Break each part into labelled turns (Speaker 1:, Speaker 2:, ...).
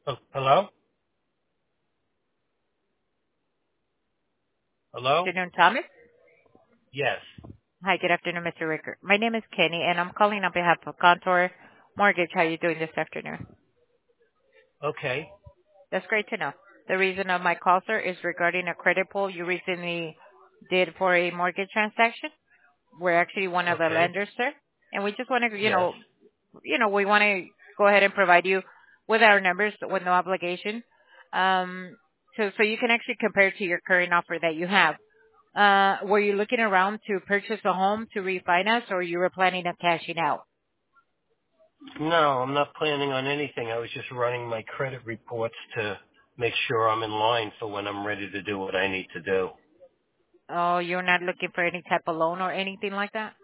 Speaker 1: Oh, hello?
Speaker 2: Good
Speaker 1: Hello?
Speaker 2: afternoon, Thomas.
Speaker 1: Yes.
Speaker 2: Hi, good afternoon, Mr. Ricker. My name is Kenny, and I'm calling on behalf of Contour Mortgage. How are you doing this afternoon?
Speaker 1: Okay.
Speaker 2: That's great to know. The reason of my call, sir, is regarding a credit pull you recently did for a mortgage transaction. We're actually one of the
Speaker 1: Okay.
Speaker 2: lenders, sir, and we just want to,
Speaker 1: Yes.
Speaker 2: we want to go ahead and provide you with our numbers with no obligation, so you can actually compare to your current offer that you have. Were you looking around to purchase a home to refinance, or you were planning on cashing out?
Speaker 1: No, I'm not planning on anything. I was just running my credit reports to make sure I'm in line for when I'm ready to do what I need to do.
Speaker 2: Oh, you're not looking for any type of loan or anything like that?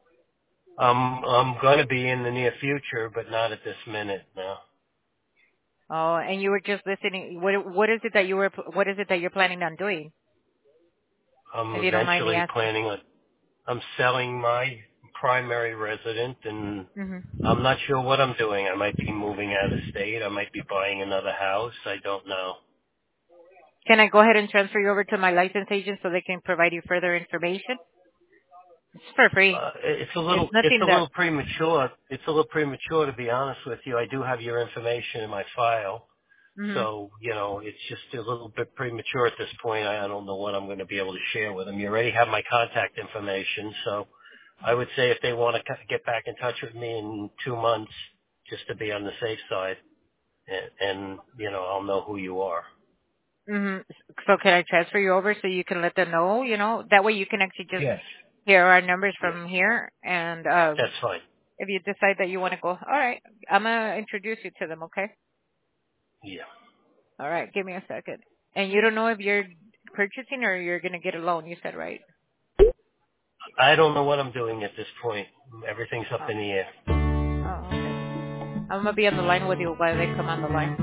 Speaker 1: I'm going to be in the near future, but not at this minute, no.
Speaker 2: Oh, and you were just listening. What is it that what is it that you're planning on doing?
Speaker 1: I'm
Speaker 2: If you don't mind me
Speaker 1: eventually
Speaker 2: asking.
Speaker 1: planning on, I'm selling my primary resident and
Speaker 2: Hmm.
Speaker 1: I'm not sure what I'm doing. I might be moving out of state. I might be buying another house. I don't know.
Speaker 2: Can I go ahead and transfer you over to my license agent so they can provide you further information? It's for free.
Speaker 1: It's a
Speaker 2: It's
Speaker 1: little, it's
Speaker 2: nothing
Speaker 1: a
Speaker 2: that.
Speaker 1: little premature. It's a little premature to be honest with you. I do have your information in my file,
Speaker 2: Hmm.
Speaker 1: so it's just a little bit premature at this point. I don't know what I'm going to be able to share with them. You already have my contact information, so I would say if they want to get back in touch with me in 2 months, just to be on the safe side, and I'll know who you are.
Speaker 2: Hmm. So can I transfer you over so you can let them know? That way you can actually just
Speaker 1: Yes.
Speaker 2: hear our numbers
Speaker 1: Yes.
Speaker 2: from here, and
Speaker 1: That's fine.
Speaker 2: if you decide that you want to go, all right, I'm gonna introduce you to them. Okay.
Speaker 1: Yeah.
Speaker 2: All right. Give me a second. And you don't know if you're purchasing or you're gonna get a loan. You said right.
Speaker 1: I don't know what I'm doing at this point. Everything's up
Speaker 2: Oh.
Speaker 1: in the air.
Speaker 2: Oh. Okay. I'm gonna be on the line with you while they come on the line.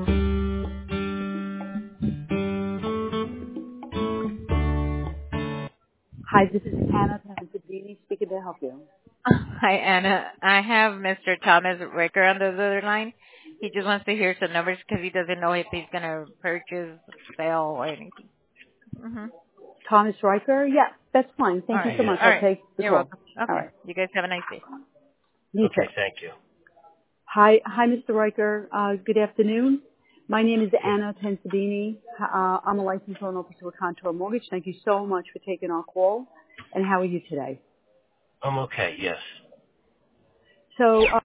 Speaker 3: Hi, this is Anna Pasadini speaking to help you.
Speaker 2: Hi, Anna. I have Mr. Thomas Ricker on the other line. He just wants to hear some numbers because he doesn't know if he's gonna purchase, sell, or anything. Mhm.
Speaker 3: Thomas Riker? Yeah, that's fine.
Speaker 2: All
Speaker 3: Thank you
Speaker 2: right.
Speaker 3: so
Speaker 1: Yeah.
Speaker 3: much.
Speaker 2: All
Speaker 3: I'll
Speaker 2: right.
Speaker 3: take the
Speaker 2: You're
Speaker 3: call.
Speaker 2: welcome.
Speaker 3: All
Speaker 2: Okay.
Speaker 3: right.
Speaker 2: You guys have a nice day.
Speaker 3: You too.
Speaker 1: Okay, thank you.
Speaker 3: Hi, Mr. Riker. Good afternoon. My name is
Speaker 1: Yeah.
Speaker 3: Anna Pensadini. I'm a licensed loan officer with Contour Mortgage. Thank you so much for taking our call. And how are you today?
Speaker 1: I'm okay, yes.
Speaker 3: So,